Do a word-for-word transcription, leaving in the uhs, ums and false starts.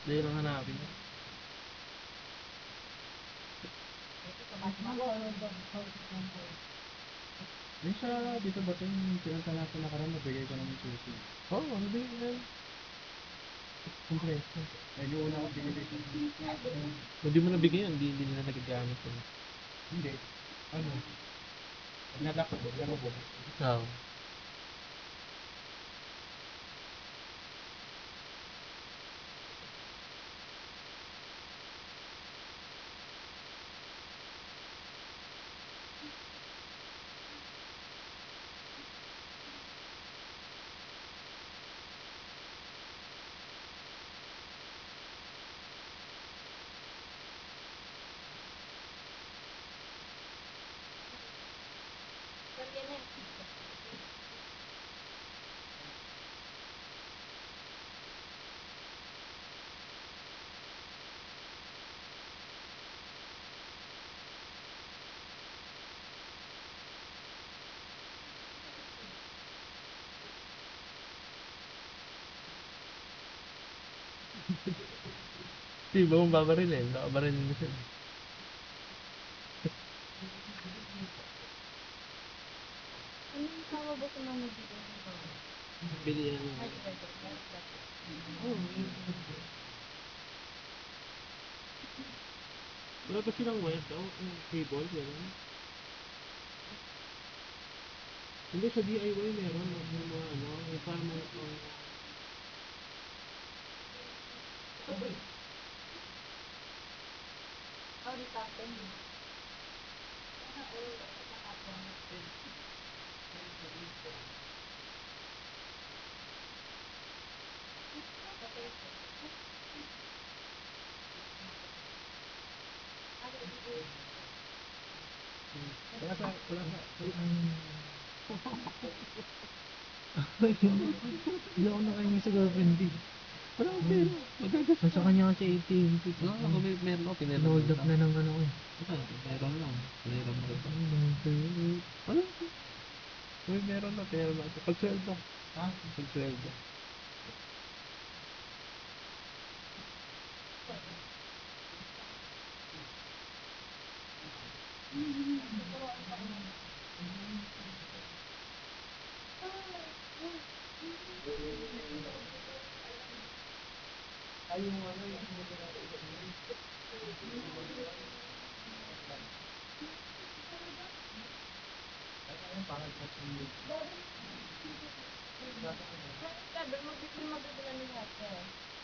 Dahil lang hanapin mo. Di siya, dito ba ito yung pinunta natin nakaraan, nabigay ko naman susi. Oo, oh, ano ba yun? Ano? Kompleto. Ay, yung una ko binili siya. Kung di mo nabigay yun, hindi, hindi nila nagagamit yun. Hindi. Ano? Nadak ko, laro ko. Oo. Di ba mong babarilin? Nakabarilin na siya. Anong tama ba sa mga nabigay mo? Bili yan. Oo. Wala ba silang wire daw? Yung cable, gano'n? Hindi, sa D I Y meron. Yung mga ano, yung parang mga pang... Oh, di tapin. Wala sa, wala sa. Hindi ako nakahingi sa girlfriend eh. Wala akong pera. Magagas Nasa kanya kasi A T M. Oo, ako may meron ako. Piniram Hold up lang. na ng ano ko eh. Wala, meron lang. Piniram ko ito. Ano, Wala. May meron na, piniram lang ito. Pagsweldo. Ha? Pagsweldo. Ay, yung ano, yung ayun, parang sa sunod. Bakit ka doon? Mag-bibili magdadala ni ate.